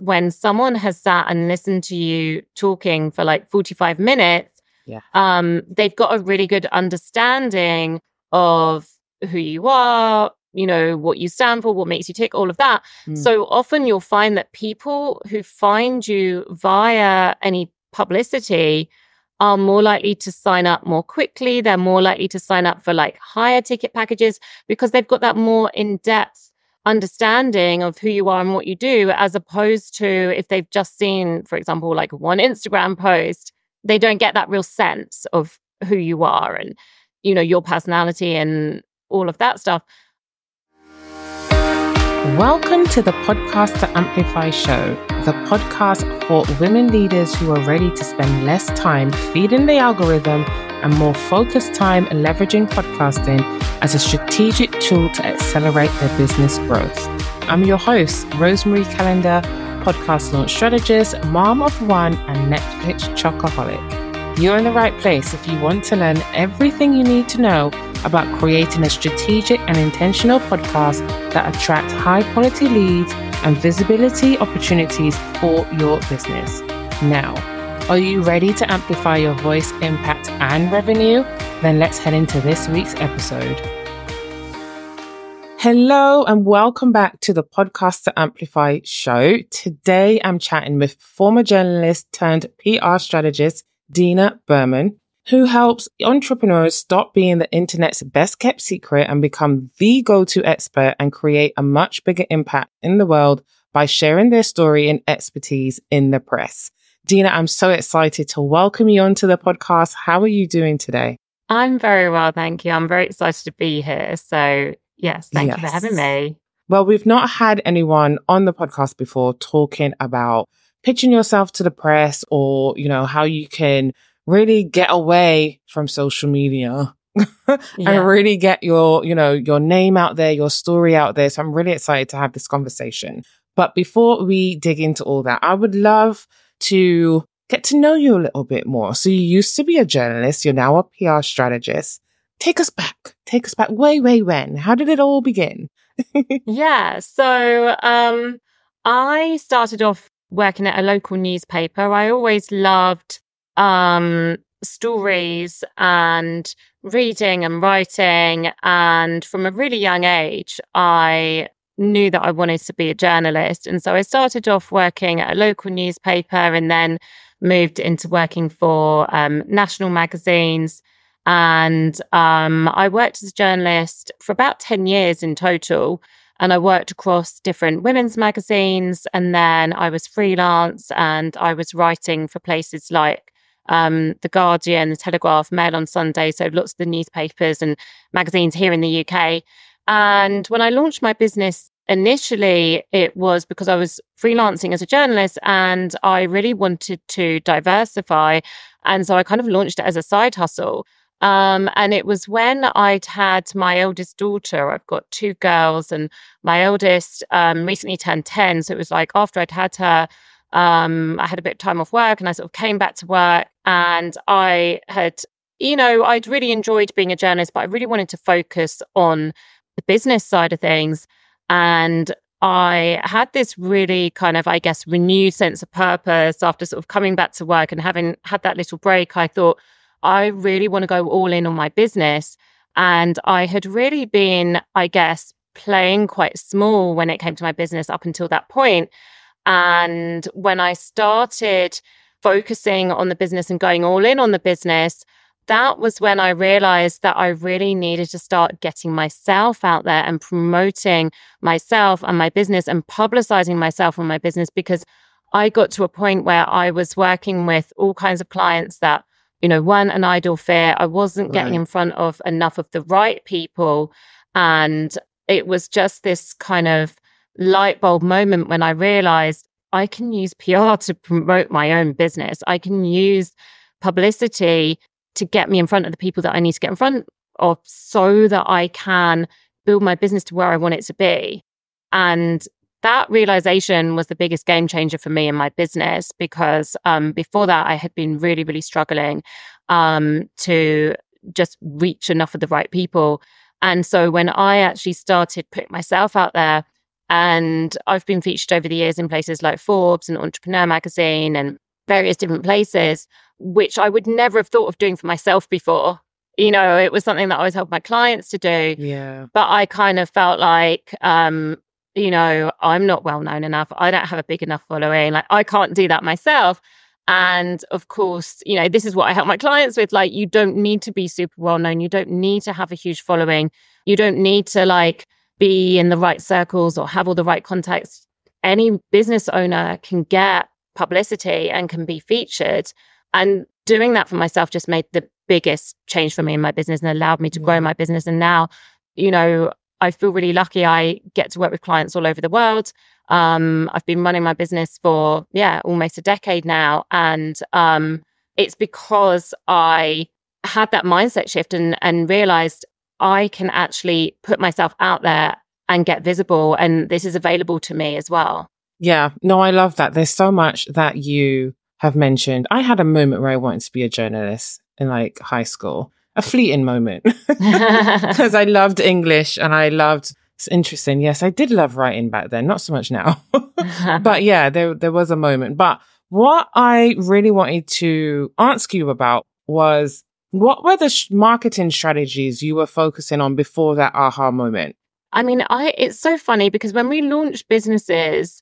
when someone has sat and listened to you talking for like 45 minutes, they've got a really good understanding of who you are, what you stand for, what makes you tick, all of that. So often you'll find that people who find you via any publicity are more likely to sign up more quickly. They're more likely to sign up for like higher ticket packages because they've got that more in-depth understanding of who you are and what you do, as opposed to if they've just seen, for example, like one Instagram post, they don't get that real sense of who you are and, your personality and all of that stuff. Welcome to the Podcast to Amplify show, the podcast for women leaders who are ready to spend less time feeding the algorithm and more focused time leveraging podcasting as a strategic tool to accelerate their business growth. I'm your host, Rosemary Calendar, podcast launch strategist, mom of one, and Netflix chocoholic. You're in the right place if you want to learn everything you need to know about creating a strategic and intentional podcast that attracts high-quality leads and visibility opportunities for your business. Now, are you ready to amplify your voice, impact, and revenue? Then let's head into this week's episode. Hello and welcome back to the Podcast to Amplify show. Today, I'm chatting with former journalist turned PR strategist, Dina Berman, who helps entrepreneurs stop being the internet's best kept secret and become the go-to expert and create a much bigger impact in the world by sharing their story and expertise in the press. Dina, I'm so excited to welcome you onto the podcast. How are you doing today? I'm very well, thank you. I'm very excited to be here. So yes, thank you for having me. Well, we've not had anyone on the podcast before talking about pitching yourself to the press or, how you can really get away from social media and really get your name out there, your story out there. So I'm really excited to have this conversation. But before we dig into all that, I would love to get to know you a little bit more. So you used to be a journalist. You're now a PR strategist. Take us back way when. How did it all begin? So I started off working at a local newspaper. I always loved stories and reading and writing. And from a really young age, I knew that I wanted to be a journalist. And so I started off working at a local newspaper and then moved into working for national magazines. And I worked as a journalist for about 10 years in total. And I worked across different women's magazines. And then I was freelance and I was writing for places like The Guardian, The Telegraph, Mail on Sunday. So lots of the newspapers and magazines here in the UK. And when I launched my business initially, it was because I was freelancing as a journalist and I really wanted to diversify. And so I kind of launched it as a side hustle. And it was when I'd had my eldest daughter. I've got two girls and my eldest recently turned 10. So it was like after I'd had her, I had a bit of time off work and I sort of came back to work and I had, I'd really enjoyed being a journalist, but I really wanted to focus on the business side of things. And I had this really kind of, renewed sense of purpose after sort of coming back to work and having had that little break. I thought, I really want to go all in on my business. And I had really been, playing quite small when it came to my business up until that point. And when I started focusing on the business and going all in on the business, that was when I realized that I really needed to start getting myself out there and promoting myself and my business and publicizing myself and my business, because I got to a point where I was working with all kinds of clients that weren't an ideal fit. I wasn't getting in front of enough of the right people. And it was just this kind of light bulb moment when I realized I can use PR to promote my own business. I can use publicity to get me in front of the people that I need to get in front of so that I can build my business to where I want it to be. And that realization was the biggest game changer for me in my business, because before that, I had been really, really struggling to just reach enough of the right people. And so when I actually started putting myself out there, And I've been featured over the years in places like Forbes and Entrepreneur Magazine and various different places, which I would never have thought of doing for myself before. You know, it was something that I was helping my clients to do. Yeah. But I kind of felt like, you know, I'm not well known enough. I don't have a big enough following. Like, I can't do that myself. And of course, you know, this is what I help my clients with. Like, you don't need to be super well known. You don't need to have a huge following. You don't need to like be in the right circles or have all the right contacts. Any business owner can get publicity and can be featured. And doing that for myself just made the biggest change for me in my business and allowed me to grow my business. And now, you know, I feel really lucky. I get to work with clients all over the world. I've been running my business for, almost a decade now. And it's because I had that mindset shift and realized I can actually put myself out there and get visible. And this is available to me as well. Yeah, no, I love that. There's so much that you have mentioned. I had a moment where I wanted to be a journalist in like high school, a fleeting moment, because I loved English and I loved, it's interesting. Yes, I did love writing back then, not so much now, but yeah, there was a moment. But what I really wanted to ask you about was, what were the marketing strategies you were focusing on before that aha moment? I mean, it's so funny because when we launch businesses,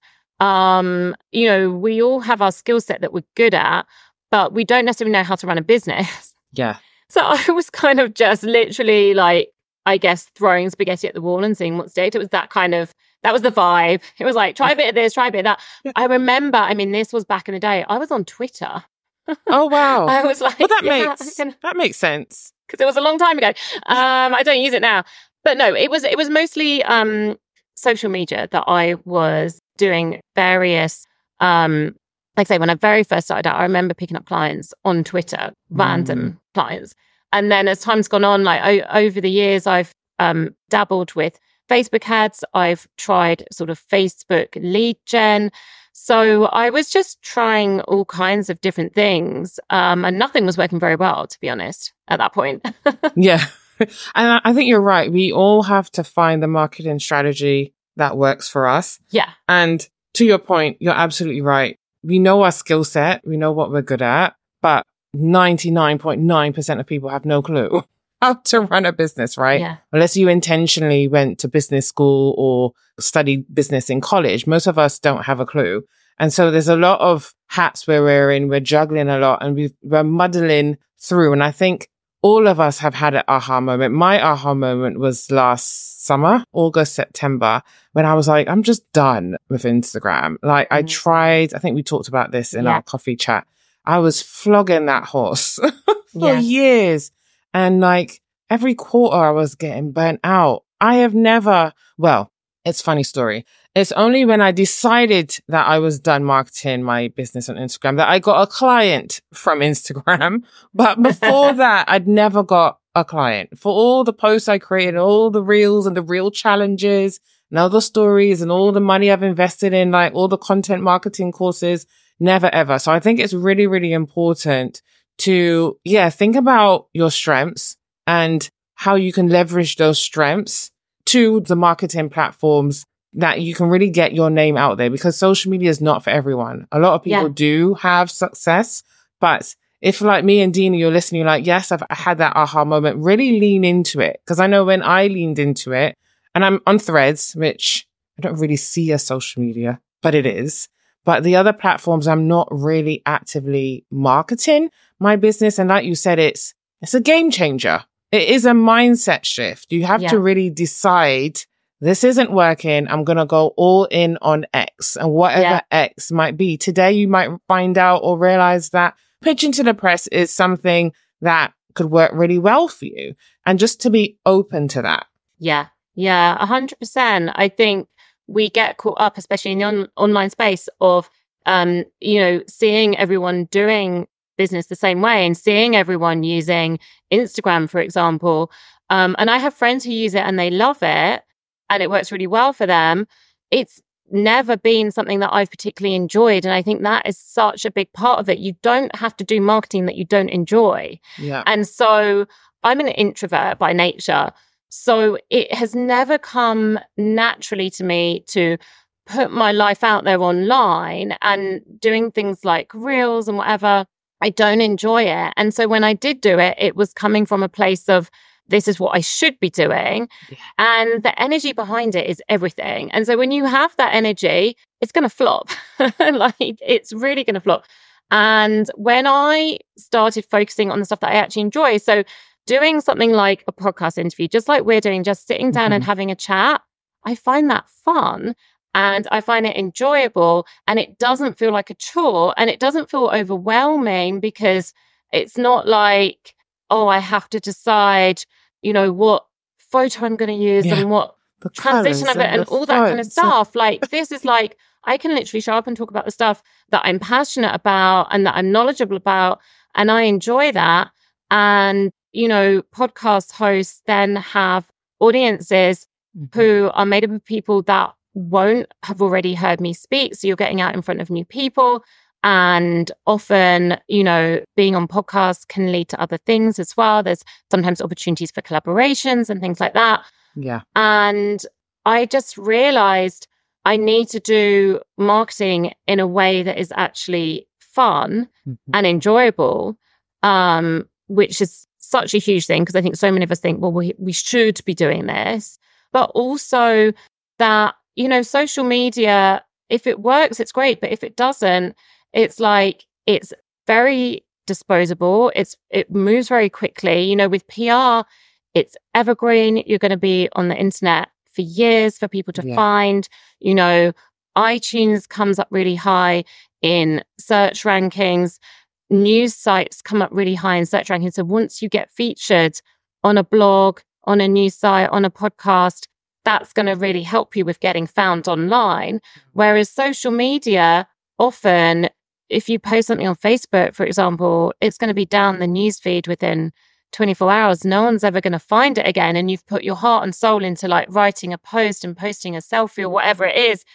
you know, we all have our skill set that we're good at, but we don't necessarily know how to run a business. Yeah. So I was kind of just literally like, I guess, throwing spaghetti at the wall and seeing what stayed. It was that was the vibe. It was like, try a bit of this, try a bit of that. I remember, I mean, this was back in the day. I was on Twitter. Oh, wow. I was like, well, that makes sense. Because it was a long time ago. I don't use it now. But no, it was mostly social media that I was doing various, like I say, when I very first started out, I remember picking up clients on Twitter, random clients. And then as time's gone on, like over the years, I've dabbled with Facebook ads. I've tried sort of Facebook lead gen. So I was just trying all kinds of different things. And nothing was working very well, to be honest, at that point. Yeah. And I think you're right. We all have to find the marketing strategy that works for us. Yeah. And to your point, you're absolutely right. We know our skill set. We know what we're good at, but 99.9% of people have no clue how to run a business, right? Yeah. Unless you intentionally went to business school or studied business in college. Most of us don't have a clue. And so there's a lot of hats we're wearing. We're juggling a lot and we're muddling through. And I think all of us have had an aha moment. My aha moment was last summer, August, September, when I was like, I'm just done with Instagram. Like I tried, I think we talked about this in our coffee chat. I was flogging that horse for years. And like every quarter I was getting burnt out. I have never, well, it's a funny story. It's only when I decided that I was done marketing my business on Instagram that I got a client from Instagram. But before that, I'd never got a client. For all the posts I created, all the reels and the real challenges and all the stories and all the money I've invested in, like all the content marketing courses, never ever. So I think it's really, really important to, think about your strengths and how you can leverage those strengths to the marketing platforms that you can really get your name out there, because social media is not for everyone. A lot of people do have success, but if like me and Dina, you're listening, you're like, yes, I've had that aha moment, really lean into it. Because I know when I leaned into it, and I'm on Threads, which I don't really see as social media, but it is. But the other platforms, I'm not really actively marketing my business. And like you said, it's a game changer. It is a mindset shift. You have to really decide, this isn't working. I'm going to go all in on X, and whatever X might be. Today, you might find out or realize that pitching to the press is something that could work really well for you. And just to be open to that. Yeah. Yeah. 100%. I think we get caught up, especially in the online space, of, seeing everyone doing business the same way and seeing everyone using Instagram, for example. And I have friends who use it and they love it and it works really well for them. It's never been something that I've particularly enjoyed. And I think that is such a big part of it. You don't have to do marketing that you don't enjoy. Yeah. And so I'm an introvert by nature. So it has never come naturally to me to put my life out there online and doing things like reels and whatever. I don't enjoy it. And so when I did do it, it was coming from a place of this is what I should be doing. Yeah. And the energy behind it is everything. And so when you have that energy, it's going to flop. Like it's really going to flop. And when I started focusing on the stuff that I actually enjoy, so doing something like a podcast interview, just like we're doing, just sitting down and having a chat, I find that fun and I find it enjoyable, and it doesn't feel like a chore, and it doesn't feel overwhelming because it's not like, oh, I have to decide, what photo I'm going to use and what The transition of colours it and all that kind of stuff. Like this is like, I can literally show up and talk about the stuff that I'm passionate about and that I'm knowledgeable about, and I enjoy that. And, podcast hosts then have audiences who are made up of people that won't have already heard me speak. So you're getting out in front of new people. And often, being on podcasts can lead to other things as well. There's sometimes opportunities for collaborations and things like that. Yeah. And I just realized I need to do marketing in a way that is actually fun and enjoyable, which is such a huge thing because I think so many of us think, well, we should be doing this. But also that, social media, if it works, it's great. But if it doesn't, it's like, it's very disposable. It moves very quickly. With PR, it's evergreen. You're going to be on the internet for years for people to find. iTunes comes up really high in search rankings. News sites come up really high in search rankings. So once you get featured on a blog, on a news site, on a podcast, that's going to really help you with getting found online. Whereas social media, often, if you post something on Facebook, for example, it's going to be down the newsfeed within 24 hours. No one's ever going to find it again. And you've put your heart and soul into like writing a post and posting a selfie or whatever it is.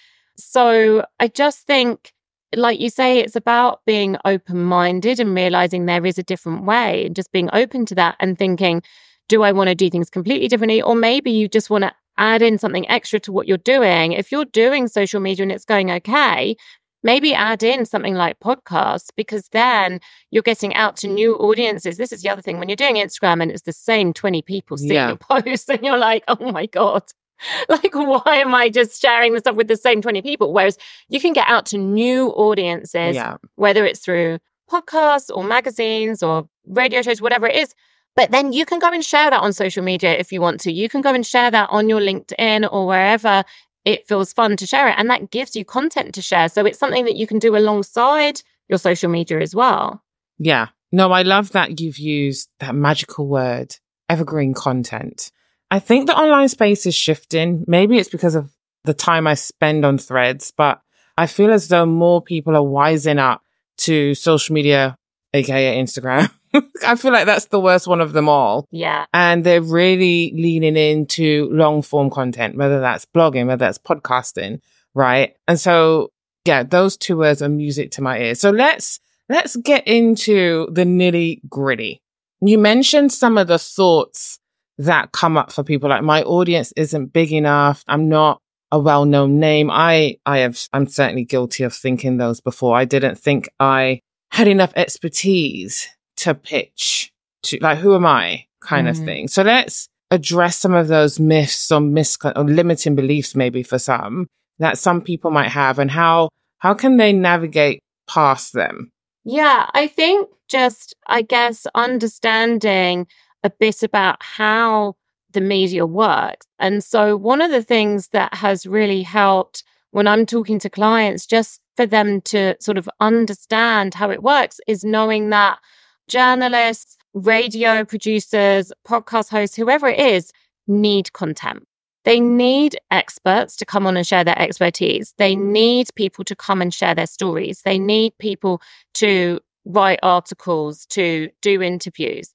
So I just think, like you say, it's about being open-minded and realizing there is a different way and just being open to that and thinking, do I want to do things completely differently? Or maybe you just want to add in something extra to what you're doing. If you're doing social media and it's going okay, maybe add in something like podcasts, because then you're getting out to new audiences. This is the other thing. When you're doing Instagram and it's the same 20 people seeing your posts and you're like, oh my God, like, why am I just sharing the stuff with the same 20 people? Whereas you can get out to new audiences, whether it's through podcasts or magazines or radio shows, whatever it is. But then you can go and share that on social media if you want to. You can go and share that on your LinkedIn or wherever it feels fun to share it. And that gives you content to share. So it's something that you can do alongside your social media as well. Yeah. No, I love that you've used that magical word, evergreen content. I think the online space is shifting. Maybe it's because of the time I spend on Threads, but I feel as though more people are wising up to social media, aka Instagram. I feel like that's the worst one of them all. Yeah. And they're really leaning into long form content, whether that's blogging, whether that's podcasting, right? And so, yeah, those two words are music to my ears. So let's get into the nitty gritty. You mentioned some of the thoughts that come up for people, like my audience isn't big enough. I'm not a well-known name. I'm certainly guilty of thinking those before. I didn't think I had enough expertise to pitch to, like, who am I kind of thing. So let's address some of those myths or limiting beliefs maybe for some that some people might have, and how can they navigate past them? Yeah, I think just, I guess, understanding a bit about how the media works. And so one of the things that has really helped when I'm talking to clients, just for them to sort of understand how it works, is knowing that journalists, radio producers, podcast hosts, whoever it is, need content. They need experts to come on and share their expertise. They need people to come and share their stories. They need people to write articles, to do interviews.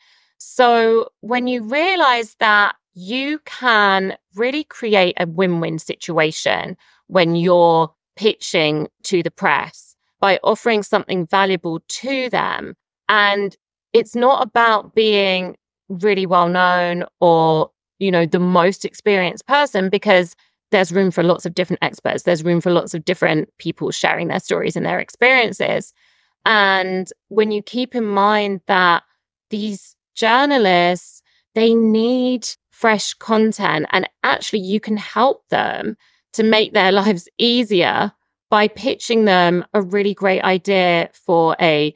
So when you realize that you can really create a win-win situation when you're pitching to the press by offering something valuable to them, and it's not about being really well known or the most experienced person, because there's room for lots of different experts. There's room for lots of different people sharing their stories and their experiences. And when you keep in mind that these journalists, they need fresh content, and actually you can help them to make their lives easier by pitching them a really great idea for a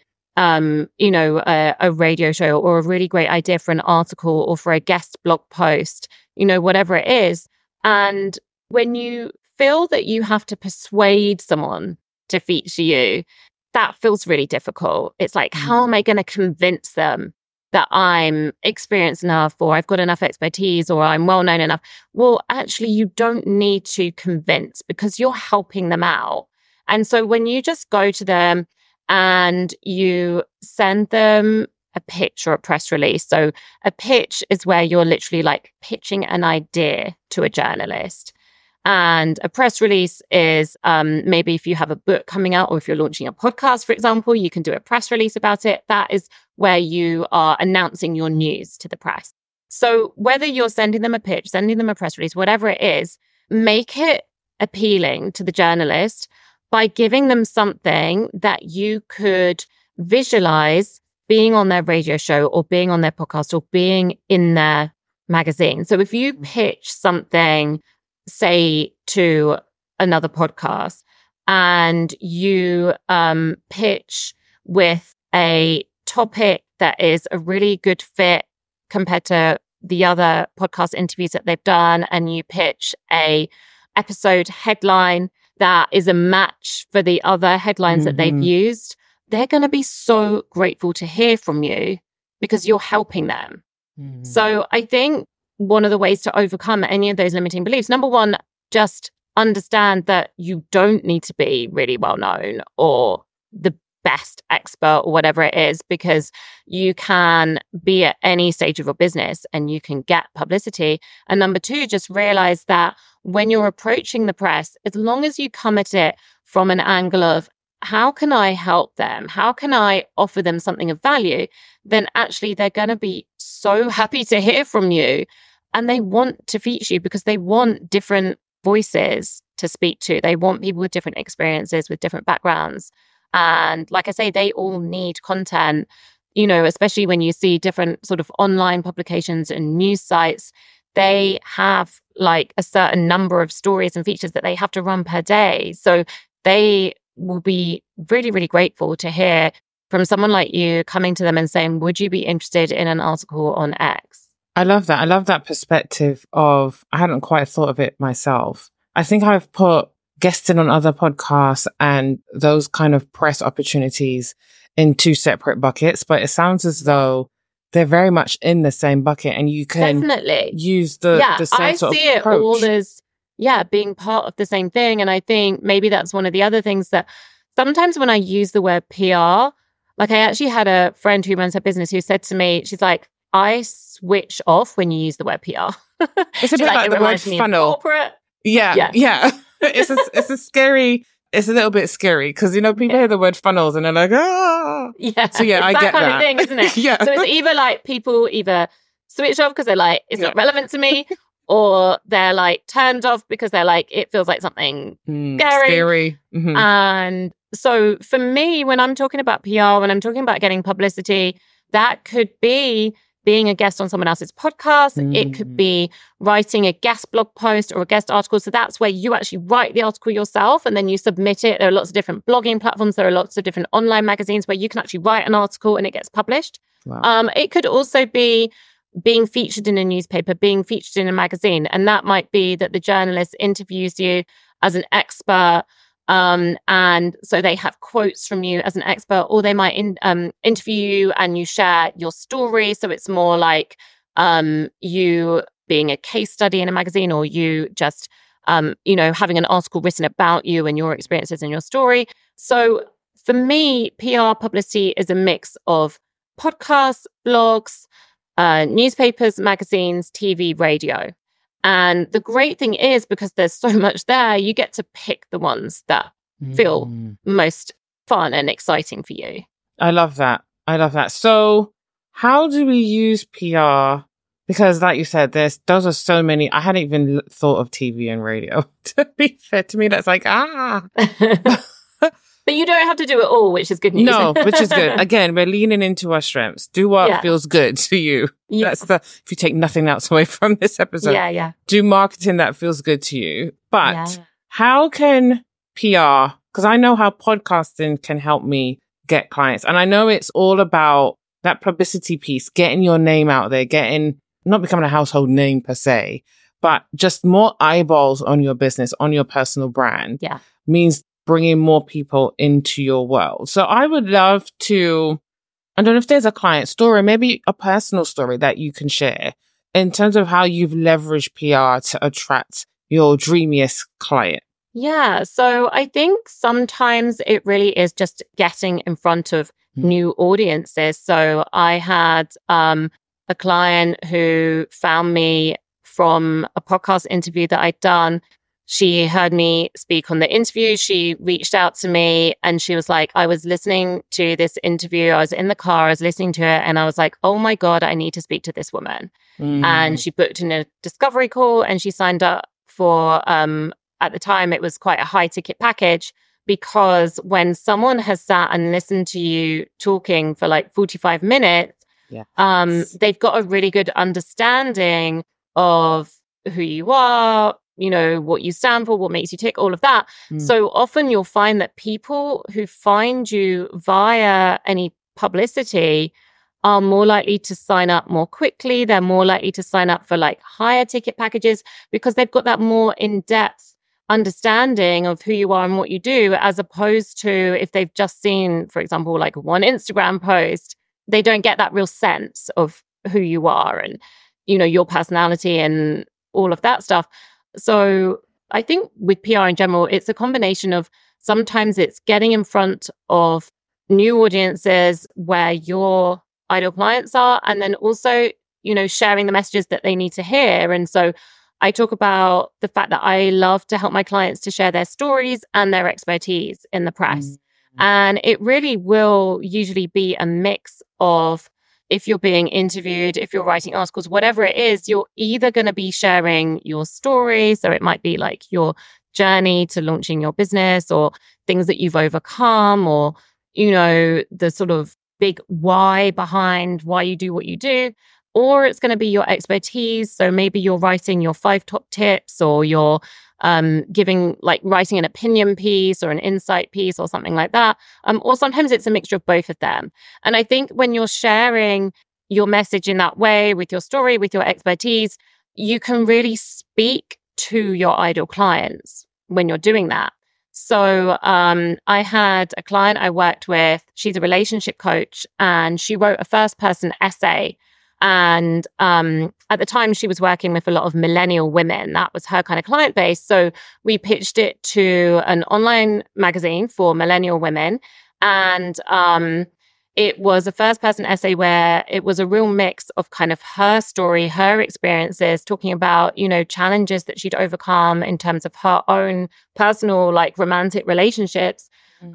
radio show, or a really great idea for an article, or for a guest blog post, whatever it is. And when you feel that you have to persuade someone to feature you, that feels really difficult. It's like, how am I going to convince them that I'm experienced enough, or I've got enough expertise, or I'm well known enough? Well, actually, you don't need to convince, because you're helping them out. And so when you just go to them and you send them a pitch or a press release. So a pitch is where you're literally like pitching an idea to a journalist. And a press release is maybe if you have a book coming out, or if you're launching a podcast, for example, you can do a press release about it. That is where you are announcing your news to the press. So whether you're sending them a pitch, sending them a press release, whatever it is, make it appealing to the journalist by giving them something that you could visualize being on their radio show, or being on their podcast, or being in their magazine. So if you pitch something, say, to another podcast, and you pitch with a topic that is a really good fit compared to the other podcast interviews that they've done, and you pitch a episode headline that is a match for the other headlines that they've used, they're going to be so grateful to hear from you, because you're helping them. So I think one of the ways to overcome any of those limiting beliefs, number one, just understand that you don't need to be really well known or the best expert or whatever it is, because you can be at any stage of your business and you can get publicity. And number two, just realize that when you're approaching the press, as long as you come at it from an angle of, how can I help them? How can I offer them something of value? Then actually they're going to be so happy to hear from you. And they want to feature you, because they want different voices to speak to. They want people with different experiences, with different backgrounds. And like I say, they all need content, especially when you see different sort of online publications and news sites. They have like a certain number of stories and features that they have to run per day. So they will be really, really grateful to hear from someone like you coming to them and saying, would you be interested in an article on X? I love that. I love that perspective of, I hadn't quite thought of it myself. I think I've put guesting on other podcasts and those kind of press opportunities in two separate buckets, but it sounds as though they're very much in the same bucket, and you can definitely use the same sort of approach. I see it all as, being part of the same thing. And I think maybe that's one of the other things that sometimes when I use the word PR, like I actually had a friend who runs her business who said to me, she's like, I switch off when you use the word PR. It's a bit like the word funnel. Yeah. It's a little bit scary, because, people hear the word funnels and they're like, ah. Yeah. So I get that. kind of thing, isn't it? Yeah. So it's either like people either switch off because they're like, it's not relevant to me, or they're like turned off because they're like, it feels like something scary. Mm-hmm. And so for me, when I'm talking about PR, when I'm talking about getting publicity, that could be being a guest on someone else's podcast. It could be writing a guest blog post or a guest article. So that's where you actually write the article yourself and then you submit it. There are lots of different blogging platforms. There are lots of different online magazines where you can actually write an article and it gets published. Wow. It could also be being featured in a newspaper, being featured in a magazine. And that might be that the journalist interviews you as an expert. And so they have quotes from you as an expert, or they might interview you and you share your story. So it's more like you being a case study in a magazine, or you just, having an article written about you and your experiences and your story. So for me, PR publicity is a mix of podcasts, blogs, newspapers, magazines, TV, radio. And the great thing is, because there's so much there, you get to pick the ones that feel most fun and exciting for you. I love that. So how do we use PR Because like you said, those are so many. I hadn't even thought of TV and radio. To be fair to me, that's like, But you don't have to do it all, which is good news. No, which is good. Again, we're leaning into our strengths. Do what feels good to you. Yeah. If you take nothing else away from this episode. Yeah. Do marketing that feels good to you. But how can PR, because I know how podcasting can help me get clients. And I know it's all about that publicity piece, getting your name out there, not becoming a household name per se, but just more eyeballs on your business, on your personal brand. Means bringing more people into your world. So I would love to, I don't know if there's a client story, maybe a personal story that you can share in terms of how you've leveraged PR to attract your dreamiest client. Yeah. So I think sometimes it really is just getting in front of new audiences. So I had a client who found me from a podcast interview that I'd done. She heard me speak on the interview. She reached out to me and she was like, I was listening to this interview. I was in the car, I was listening to it. And I was like, oh my God, I need to speak to this woman. And she booked in a discovery call and she signed up for, at the time, it was quite a high ticket package, because when someone has sat and listened to you talking for like 45 minutes, they've got a really good understanding of who you are, you know, what you stand for, what makes you tick, all of that. So often you'll find that people who find you via any publicity are more likely to sign up more quickly. They're more likely to sign up for like higher ticket packages because they've got that more in-depth understanding of who you are and what you do, as opposed to if they've just seen, for example, like one Instagram post, they don't get that real sense of who you are and, you know, your personality and all of that stuff. So I think with PR in general, it's a combination of sometimes it's getting in front of new audiences where your ideal clients are, and then also, you know, sharing the messages that they need to hear. And so I talk about the fact that I love to help my clients to share their stories and their expertise in the press. And it really will usually be a mix of, if you're being interviewed, if you're writing articles, whatever it is, you're either going to be sharing your story. So it might be like your journey to launching your business or things that you've overcome, or, you know, the sort of big why behind why you do what you do. Or it's going to be your expertise. So maybe you're writing your 5 top tips, or you're writing an opinion piece or an insight piece or something like that. Or sometimes it's a mixture of both of them. And I think when you're sharing your message in that way, with your story, with your expertise, you can really speak to your ideal clients when you're doing that. So I had a client I worked with. She's a relationship coach, and she wrote a first-person essay. And at the time, she was working with a lot of millennial women. That was her kind of client base. So we pitched it to an online magazine for millennial women. And it was a first-person essay where it was a real mix of kind of her story, her experiences, talking about, you know, challenges that she'd overcome in terms of her own personal, like, romantic relationships.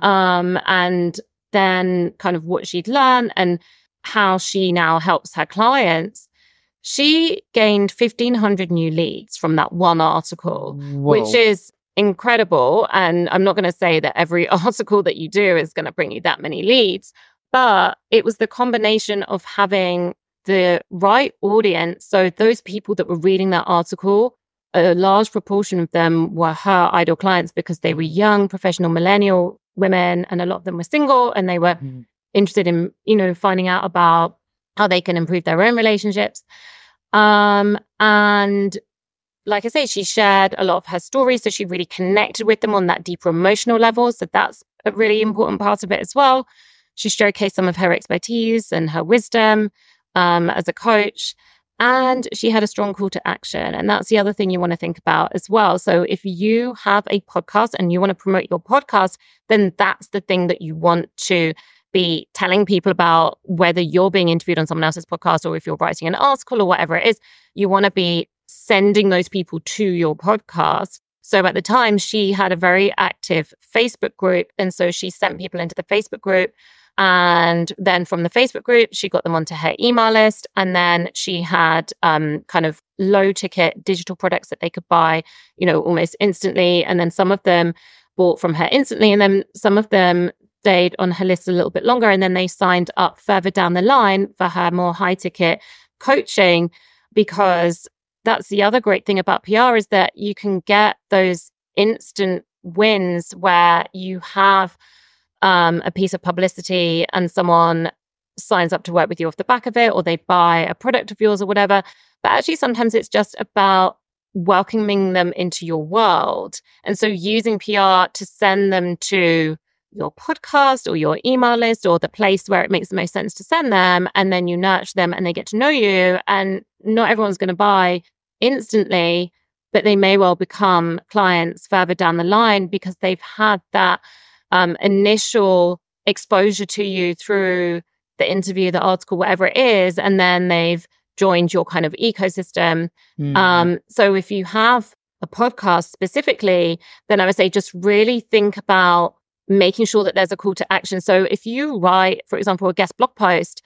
And then kind of what she'd learned and how she now helps her clients. She gained 1,500 new leads from that one article, which is incredible. And I'm not going to say that every article that you do is going to bring you that many leads, but it was the combination of having the right audience. So those people that were reading that article, a large proportion of them were her ideal clients because they were young, professional millennial women, and a lot of them were single, and they were interested in, you know, finding out about how they can improve their own relationships. And like I say, she shared a lot of her stories. So she really connected with them on that deeper emotional level. So that's a really important part of it as well. She showcased some of her expertise and her wisdom as a coach. And she had a strong call to action. And that's the other thing you want to think about as well. So if you have a podcast and you want to promote your podcast, then that's the thing that you want to be telling people about, whether you're being interviewed on someone else's podcast or if you're writing an article or whatever it is. You want to be sending those people to your podcast. So at the time, she had a very active Facebook group. And so she sent people into the Facebook group. And then from the Facebook group, she got them onto her email list. And then she had kind of low ticket digital products that they could buy, almost instantly. And then some of them bought from her instantly. And then some of them stayed on her list a little bit longer. And then they signed up further down the line for her more high ticket coaching, because that's the other great thing about PR is that you can get those instant wins where you have a piece of publicity and someone signs up to work with you off the back of it, or they buy a product of yours or whatever. But actually, sometimes it's just about welcoming them into your world. And so using PR to send them to your podcast or your email list or the place where it makes the most sense to send them. And then you nurture them and they get to know you. And not everyone's going to buy instantly, but they may well become clients further down the line because they've had that initial exposure to you through the interview, the article, whatever it is. And then they've joined your kind of ecosystem. So if you have a podcast specifically, then I would say just really think about making sure that there's a call to action. So if you write, for example, a guest blog post,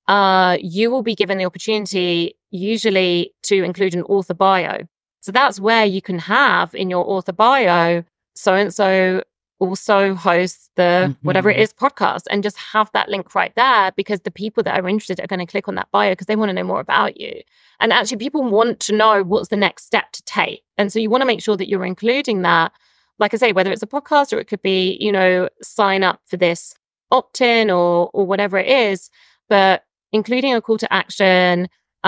you will be given the opportunity usually to include an author bio. So that's where you can have in your author bio, so-and-so also hosts the whatever it is podcast, and just have that link right there, because the people that are interested are going to click on that bio because they want to know more about you. And actually people want to know what's the next step to take. And so you want to make sure that you're including that, like I say, whether it's a podcast or it could be, sign up for this opt-in or whatever it is. But including a call to action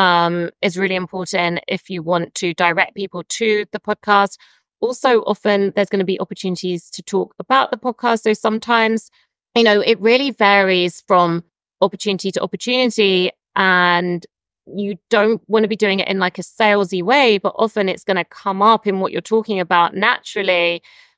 is really important if you want to direct people to the podcast. Also, often there's going to be opportunities to talk about the podcast. So sometimes, it really varies from opportunity to opportunity, and you don't want to be doing it in like a salesy way, but often it's going to come up in what you're talking about naturally,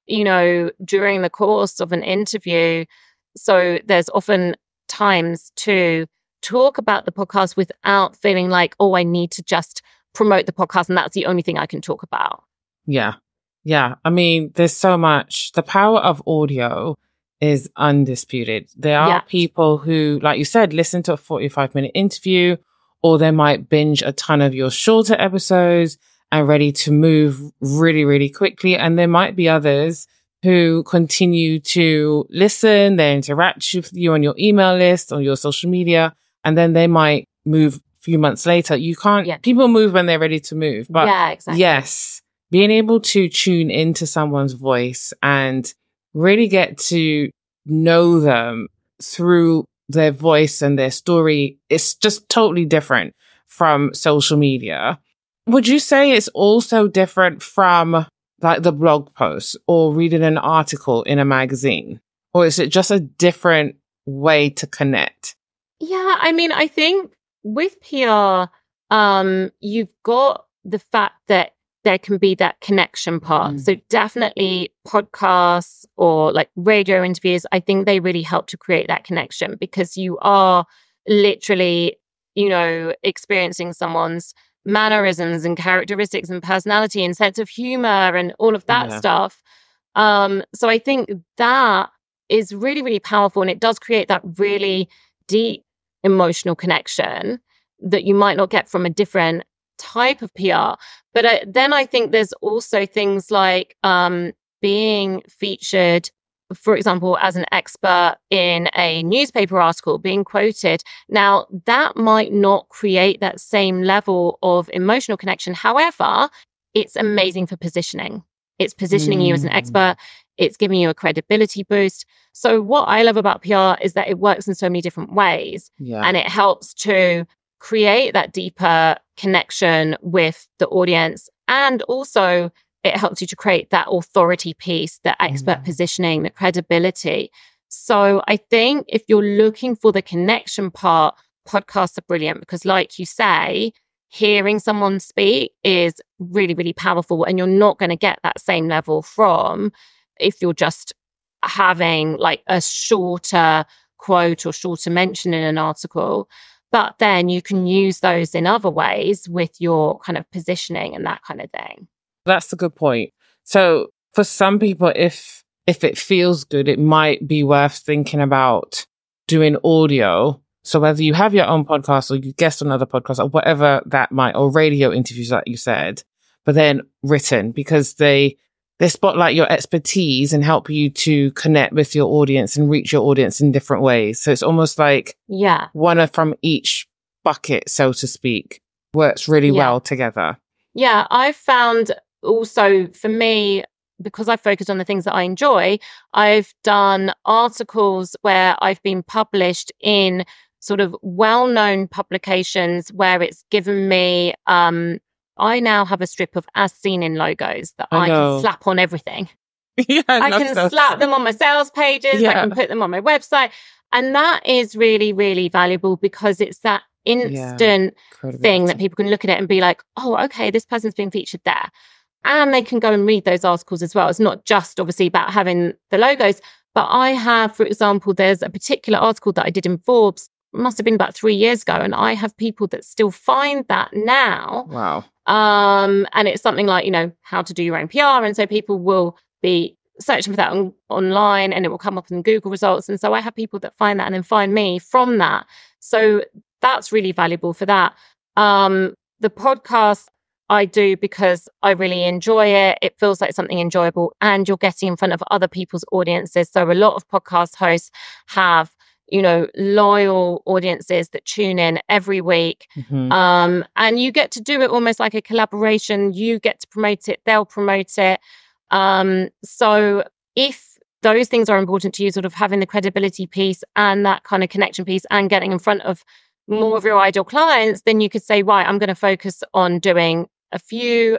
during the course of an interview. So there's often times to talk about the podcast without feeling like, oh, I need to just promote the podcast and that's the only thing I can talk about. Yeah. I mean, there's so much. The power of audio is undisputed. There are people who, like you said, listen to a 45-minute interview, or they might binge a ton of your shorter episodes and ready to move really, really quickly. And there might be others who continue to listen, they interact with you on your email list, on your social media, and then they might move a few months later. You can't, people move when they're ready to move. But exactly. Yes, being able to tune into someone's voice and really get to know them through their voice and their story, it's just totally different from social media. Would you say it's also different from like the blog post or reading an article in a magazine? Or is it just a different way to connect? Yeah, I mean, I think with PR, you've got the fact that there can be that connection part. So definitely podcasts or like radio interviews, I think they really help to create that connection, because you are literally, experiencing someone's mannerisms and characteristics and personality and sense of humor and all of that stuff. So I think that is really, really powerful, and it does create that really deep emotional connection that you might not get from a different type of PR. But then I think there's also things like being featured, for example, as an expert in a newspaper article, being quoted. Now, that might not create that same level of emotional connection. However, it's amazing for positioning. It's positioning you as an expert. It's giving you a credibility boost. So what I love about PR is that it works in so many different ways. And it helps to create that deeper connection with the audience. And also it helps you to create that authority piece, the expert positioning, the credibility. So I think if you're looking for the connection part, podcasts are brilliant, because like you say, hearing someone speak is really, really powerful. And you're not going to get that same level from if you're just having like a shorter quote or shorter mention in an article. But then you can use those in other ways with your kind of positioning and that kind of thing. That's a good point. So for some people, if it feels good, it might be worth thinking about doing audio. So whether you have your own podcast or you guest on other podcasts or whatever that might, or radio interviews like you said, but then written, because they spotlight your expertise and help you to connect with your audience and reach your audience in different ways. So it's almost like one from each bucket, so to speak, works really well together. Yeah, I've found also for me, because I focus on the things that I enjoy, I've done articles where I've been published in sort of well-known publications where it's given me, I now have a strip of As Seen in logos that I can slap on everything. I can slap them on my sales pages. I can put them on my website. And that is really, really valuable because it's that instant thing that people can look at it and be like, oh, okay, this person's been featured there. And they can go and read those articles as well. It's not just obviously about having the logos, but I have, for example, there's a particular article that I did in Forbes, must have been about 3 years ago. And I have people that still find that now. Wow. And it's something like, how to do your own PR. And so people will be searching for that online and it will come up in Google results. And so I have people that find that and then find me from that. So that's really valuable for that. The podcast I do because I really enjoy it. It feels like something enjoyable and you're getting in front of other people's audiences. So a lot of podcast hosts have loyal audiences that tune in every week. Mm-hmm. And you get to do it almost like a collaboration. You get to promote it. They'll promote it. So if those things are important to you, sort of having the credibility piece and that kind of connection piece and getting in front of more of your ideal clients, then you could say, right, I'm going to focus on doing a few,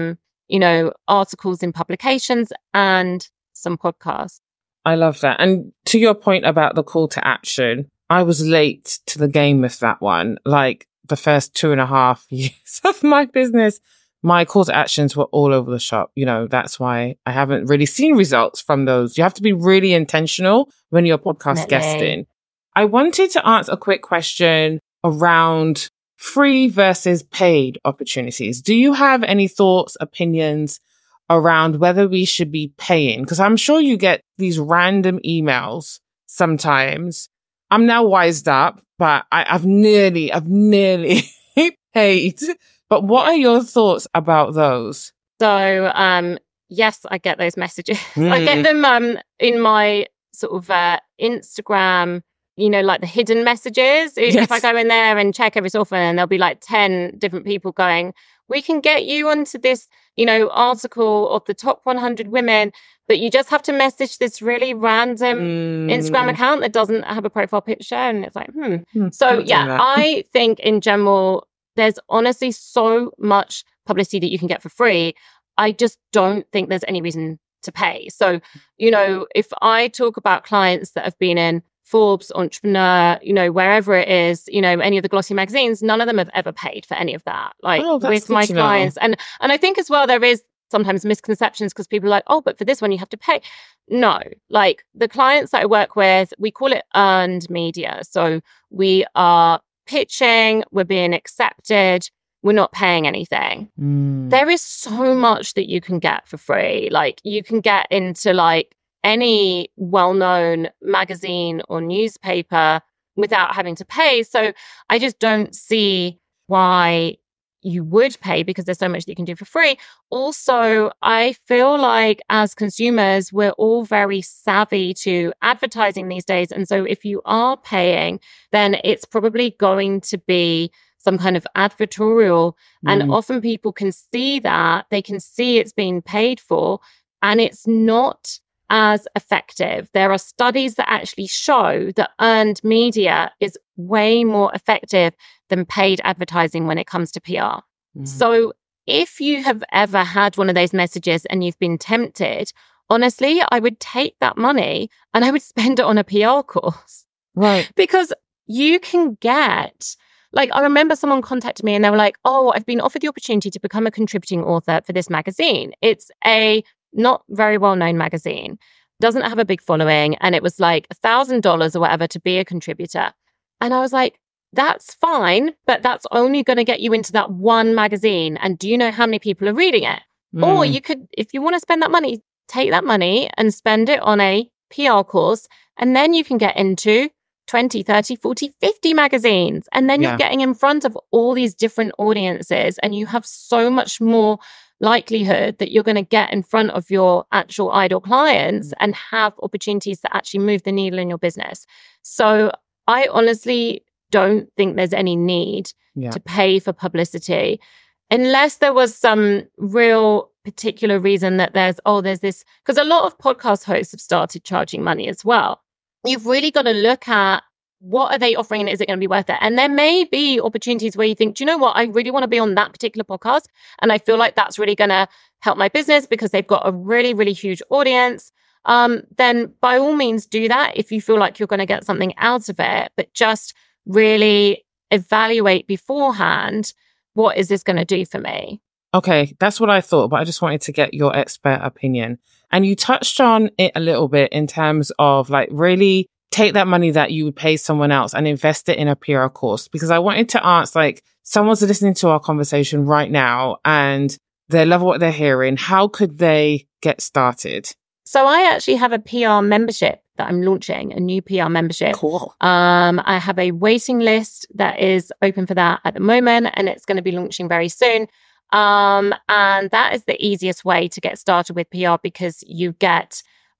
articles in publications and some podcasts. I love that. And to your point about the call to action, I was late to the game with that one. Like the first 2.5 years of my business, my call to actions were all over the shop. That's why I haven't really seen results from those. You have to be really intentional when you're podcast guesting. I wanted to ask a quick question around free versus paid opportunities. Do you have any thoughts, opinions around whether we should be paying? Because I'm sure you get these random emails sometimes. I'm now wised up, but I've nearly paid. But what are your thoughts about those? So, yes, I get those messages. I get them in my sort of Instagram, like the hidden messages. If I go in there and check every so often, and there'll be like 10 different people going, we can get you onto this, article of the top 100 women, but you just have to message this really random Instagram account that doesn't have a profile picture. And it's like, So yeah, I think in general, there's honestly so much publicity that you can get for free. I just don't think there's any reason to pay. So, if I talk about clients that have been in Forbes, Entrepreneur, wherever it is, any of the glossy magazines, none of them have ever paid for any of that. Like with my clients. And I think as well, there is sometimes misconceptions because people are like, oh, but for this one, you have to pay. No, like the clients that I work with, we call it earned media. So we are pitching, we're being accepted, we're not paying anything. There is so much that you can get for free. Like you can get into like any well-known magazine or newspaper without having to pay. So I just don't see why you would pay because there's so much that you can do for free. Also, I feel like as consumers, we're all very savvy to advertising these days. And so if you are paying, then it's probably going to be some kind of advertorial. And often people can see that, they can see it's being paid for, and it's not as effective. There are studies that actually show that earned media is way more effective than paid advertising when it comes to PR. So if you have ever had one of those messages and you've been tempted, honestly, I would take that money and I would spend it on a PR course. Right. Because you can get, like, I remember someone contacted me and they were like, oh, I've been offered the opportunity to become a contributing author for this magazine. It's a not very well-known magazine, doesn't have a big following. And it was like $1,000 or whatever to be a contributor. And I was like, that's fine, but that's only going to get you into that one magazine. And do you know how many people are reading it? Or you could, if you want to spend that money, take that money and spend it on a PR course. And then you can get into 20, 30, 40, 50 magazines. And then you're getting in front of all these different audiences, and you have so much more likelihood that you're going to get in front of your actual ideal clients and have opportunities to actually move the needle in your business. So I honestly don't think there's any need to pay for publicity unless there was some real particular reason that there's this, because a lot of podcast hosts have started charging money as well. You've really got to look at what are they offering and is it going to be worth it? And there may be opportunities where you think, do you know what? I really want to be on that particular podcast. And I feel like that's really going to help my business because they've got a really, really huge audience. Then by all means do that if you feel like you're going to get something out of it, but just really evaluate beforehand, what is this going to do for me? Okay, that's what I thought, but I just wanted to get your expert opinion. And you touched on it a little bit in terms of like really take that money that you would pay someone else and invest it in a PR course. Because I wanted to ask, like, someone's listening to our conversation right now and they love what they're hearing. How could they get started? So I actually have a PR membership that I'm launching, a new PR membership. Cool. I have a waiting list that is open for that at the moment, and it's going to be launching very soon. And that is the easiest way to get started with PR because you get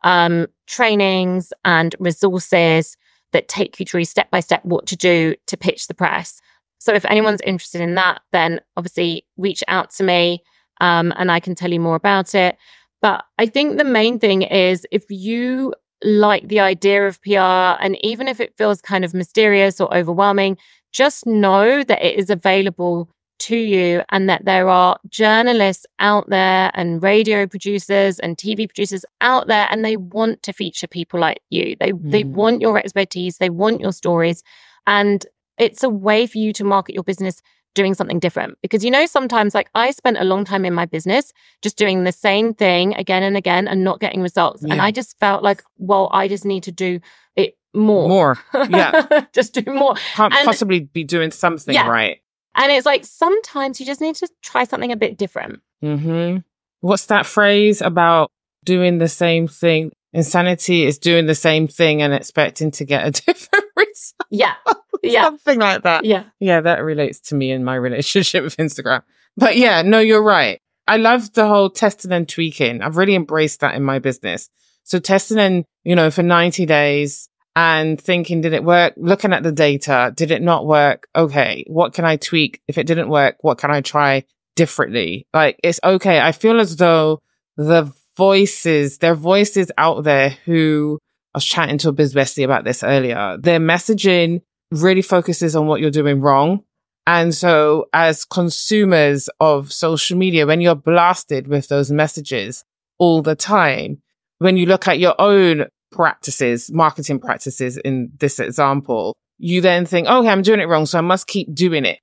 trainings and resources that take you through step by step what to do to pitch the press. So if anyone's interested in that, then obviously reach out to me and I can tell you more about it. But I think the main thing is if you like the idea of PR, and even if it feels kind of mysterious or overwhelming, just know that it is available to you and that there are journalists out there and radio producers and TV producers out there, and they want to feature people like you. They want your expertise. They want your stories. And it's a way for you to market your business doing something different. Because, you know, sometimes like I spent a long time in my business just doing the same thing again and again and not getting results. Yeah. And I just felt like, well, I just need to do it more. Yeah. Just do more. Can't possibly be doing something right. And it's like, sometimes you just need to try something a bit different. Mm-hmm. What's that phrase about doing the same thing? Insanity is doing the same thing and expecting to get a different result. Yeah. Something like that. Yeah. Yeah, that relates to me in my relationship with Instagram. But yeah, no, you're right. I love the whole testing and tweaking. I've really embraced that in my business. So testing and, for 90 days and thinking, did it work? Looking at the data, did it not work? Okay, what can I tweak? If it didn't work, what can I try differently? Like, it's okay. I feel as though there are voices out there who, I was chatting to a biz bestie about this earlier. Their messaging really focuses on what you're doing wrong. And so as consumers of social media, when you're blasted with those messages all the time, when you look at your own practices, marketing practices in this example, you then think, okay, I'm doing it wrong, so I must keep doing it.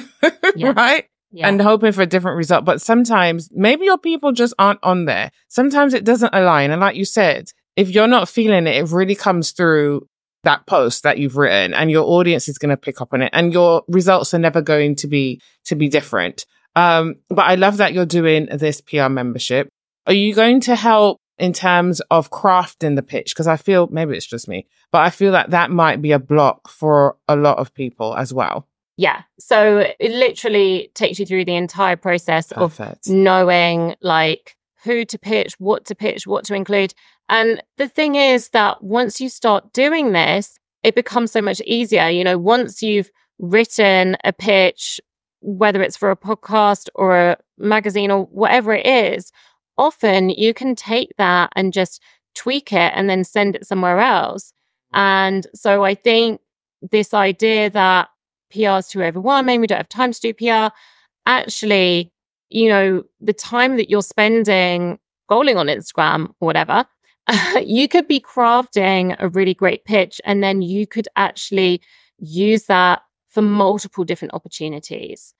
Right? Yeah. And hoping for a different result. But sometimes maybe your people just aren't on there. Sometimes it doesn't align. And like you said, if you're not feeling it, it really comes through that post that you've written, and your audience is going to pick up on it, and your results are never going to be different. But I love that you're doing this PR membership. Are you going to help in terms of crafting the pitch? Because I feel, maybe it's just me, but I feel that might be a block for a lot of people as well. Yeah. So it literally takes you through the entire process of knowing like who to pitch, what to include. And the thing is that once you start doing this, it becomes so much easier. Once you've written a pitch, whether it's for a podcast or a magazine or whatever it is, often you can take that and just tweak it and then send it somewhere else. And so I think this idea that PR is too overwhelming, we don't have time to do PR, actually, the time that you're spending scrolling on Instagram or whatever, you could be crafting a really great pitch, and then you could actually use that for multiple different opportunities.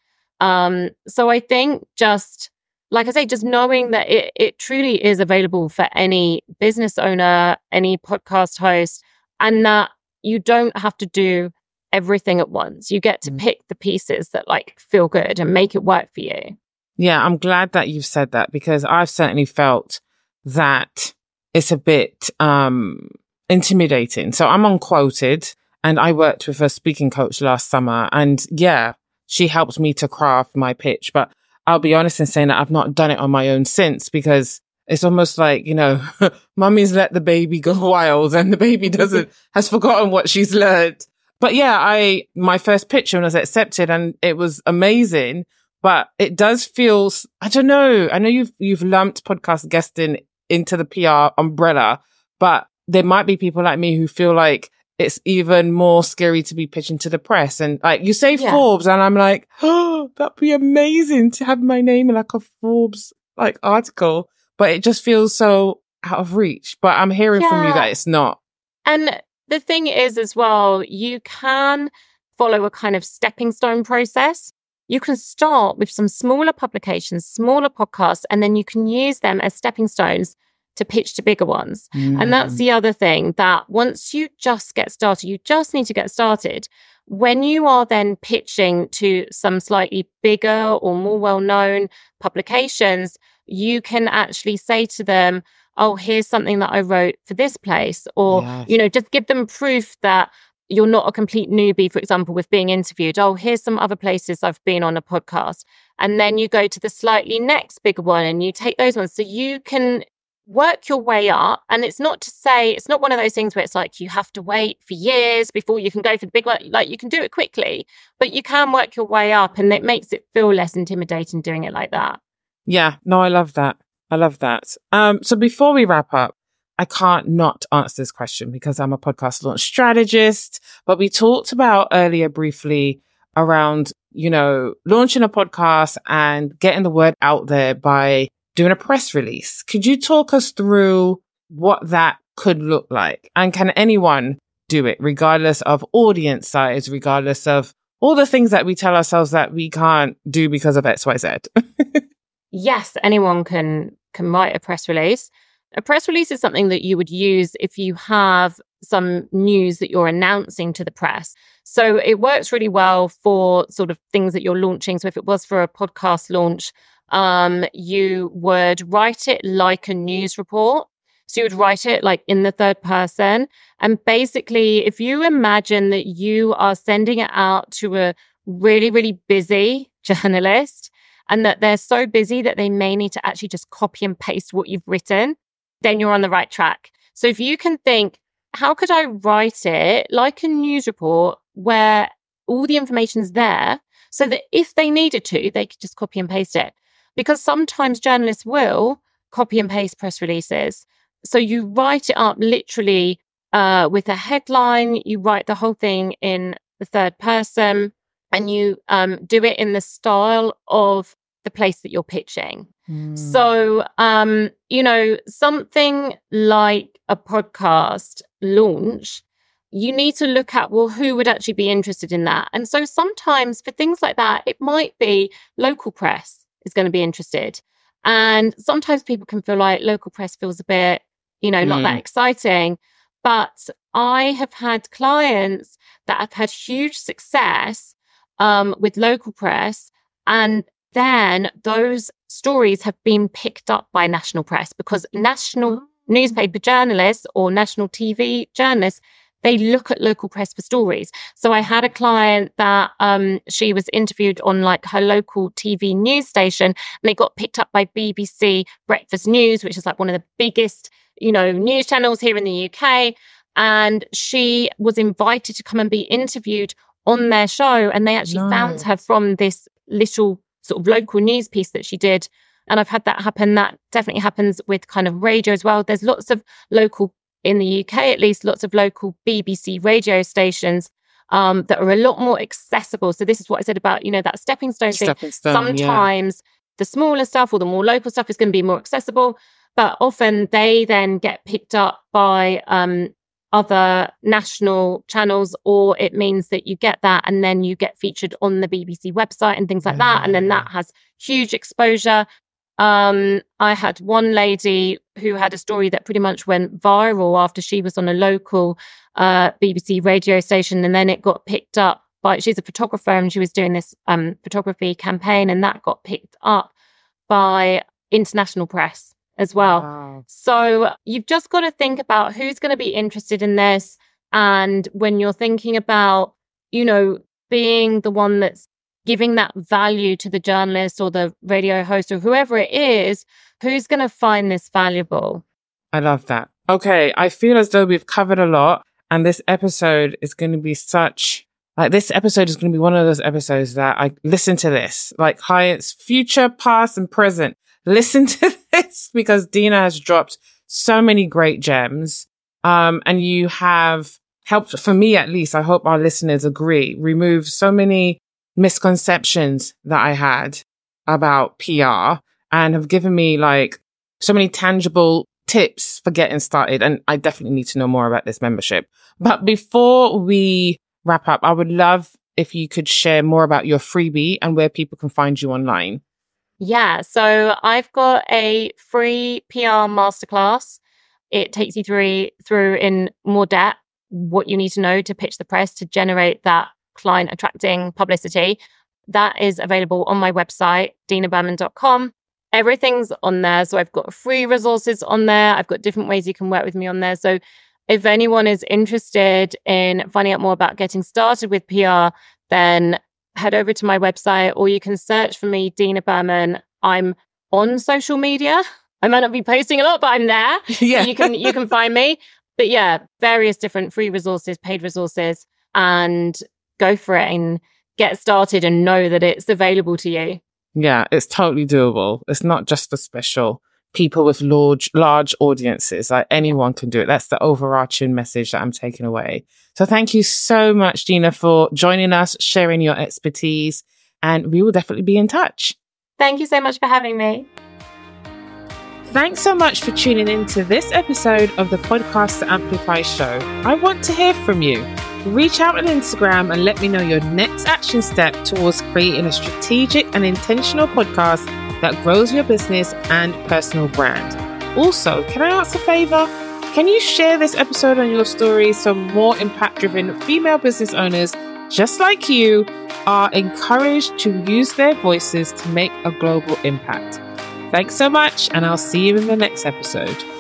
So I think just, like I say, just knowing that it truly is available for any business owner, any podcast host, and that you don't have to do everything at once. You get to pick the pieces that like feel good and make it work for you. Yeah, I'm glad that you've said that, because I've certainly felt that it's a bit intimidating. So I'm unquoted, And I worked with a speaking coach last summer. And yeah, she helped me to craft my pitch. But I'll be honest in saying that I've not done it on my own since, because it's almost like, mummy's let the baby go wild and the baby has forgotten what she's learned. But yeah, my first pitch was accepted and it was amazing, but it does feel, I don't know. I know you've lumped podcast guesting into the PR umbrella, but there might be people like me who feel like it's even more scary to be pitching to the press. And like you say Forbes, and I'm like, oh, that'd be amazing to have my name in like a Forbes like article, but it just feels so out of reach. But I'm hearing from you that it's not. And the thing is as well, you can follow a kind of stepping stone process. You can start with some smaller publications, smaller podcasts, and then you can use them as stepping stones to pitch to bigger ones. And that's the other thing, that once you just get started, you just need to get started. When you are then pitching to some slightly bigger or more well-known publications, you can actually say to them, oh, here's something that I wrote for this place. Or, just give them proof that you're not a complete newbie, for example, with being interviewed. Oh, here's some other places I've been on a podcast. And then you go to the slightly next bigger one and you take those ones. So you can work your way up. And it's not to say, it's not one of those things where it's like you have to wait for years before you can go for the big one. Like you can do it quickly, but you can work your way up, and it makes it feel less intimidating doing it like that. Yeah, no, I love that. So before we wrap up, I can't not answer this question because I'm a podcast launch strategist, but we talked about earlier briefly around, launching a podcast and getting the word out there by doing a press release. Could you talk us through what that could look like? And can anyone do it, regardless of audience size, regardless of all the things that we tell ourselves that we can't do because of XYZ? Yes, anyone can write a press release. A press release is something that you would use if you have some news that you're announcing to the press. So it works really well for sort of things that you're launching. So if it was for a podcast launch, you would write it like a news report. So you would write it like in the third person. And basically, if you imagine that you are sending it out to a really, really busy journalist, and that they're so busy that they may need to actually just copy and paste what you've written, then you're on the right track. So if you can think, how could I write it like a news report where all the information's there so that if they needed to, they could just copy and paste it? Because sometimes journalists will copy and paste press releases. So you write it up literally with a headline, you write the whole thing in the third person, and you do it in the style of the place that you're pitching. So, something like a podcast launch, you need to look at, well, who would actually be interested in that? And so sometimes for things like that, it might be local press is going to be interested. And sometimes people can feel like local press feels a bit, not that exciting. But I have had clients that have had huge success with local press, and then those stories have been picked up by national press, because national newspaper journalists or national TV journalists, they look at local press for stories. So I had a client that she was interviewed on like her local TV news station, and they got picked up by BBC Breakfast News, which is like one of the biggest, news channels here in the UK. And she was invited to come and be interviewed on their show. And they actually found her from this little sort of local news piece that she did. And I've had that happen. That definitely happens with kind of radio as well. There's lots of local, in the UK at least, lots of local BBC radio stations that are a lot more accessible. So this is what I said about, that stepping stone thing. Sometimes the smaller stuff or the more local stuff is going to be more accessible, but often they then get picked up by other national channels, or it means that you get that and then you get featured on the BBC website and things like that. And then that has huge exposure. I had one lady who had a story that pretty much went viral after she was on a local BBC radio station, and then it got picked up by, she's a photographer and she was doing this photography campaign, and that got picked up by international press as well. Wow. So you've just got to think about who's going to be interested in this. And when you're thinking about, being the one that's giving that value to the journalist or the radio host or whoever it is, who's going to find this valuable? I love that. Okay, I feel as though we've covered a lot, and this episode is going to be this episode is going to be one of those episodes that I listen to this, like clients, future, past, and present. Listen to this because Dina has dropped so many great gems. And you have helped, for me at least, I hope our listeners agree, remove so many misconceptions that I had about PR and have given me so many tangible tips for getting started. And I definitely need to know more about this membership. But before we wrap up, I would love if you could share more about your freebie and where people can find you online. Yeah, so I've got a free PR masterclass. It takes you through in more depth what you need to know to pitch the press to generate that client attracting publicity. That is available on my website, dinaberman.com. Everything's on there. So I've got free resources on there. I've got different ways you can work with me on there. So if anyone is interested in finding out more about getting started with PR, then head over to my website, or you can search for me, Dina Berman. I'm on social media. I might not be posting a lot, but I'm there. Yeah. You can find me. But yeah, various different free resources, paid resources, and go for it and get started and know that it's available to you. Yeah, it's totally doable. It's not just for special people with large audiences. Like anyone can do it. That's the overarching message that I'm taking away. So thank you so much, Dina, for joining us, sharing your expertise, and we will definitely be in touch. Thank you so much for having me. Thanks so much for tuning in to this episode of the Podcast to Amplify show. I want to hear from you. Reach out on Instagram and let me know your next action step towards creating a strategic and intentional podcast that grows your business and personal brand. Also, can I ask a favor? Can you share this episode on your story so more impact-driven female business owners just like you are encouraged to use their voices to make a global impact? Thanks so much, and I'll see you in the next episode.